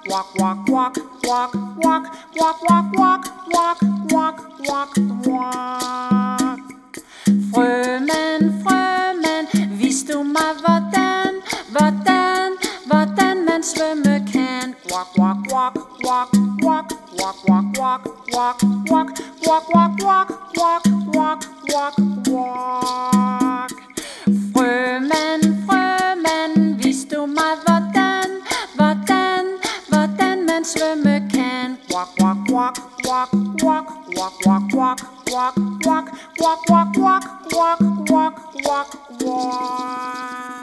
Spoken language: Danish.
quack, quack, quack, quack, quack, quack, quack, quack, quack, quack, quack, quack. Frømand, frømand, vis du mig hvordan man svømme kan. Quack, quack, quack, quack, quack, quack, quack, quack, quack, quack, quack, quack, quack, quack, quack, quack, quack. Frømand, frømand, vis du mig hvordan man svømme kan. Quack, quack, quack, quack, quack, quack, quack, quack, quack, quack, quack, quack, quack, quack, quack, quack, quack.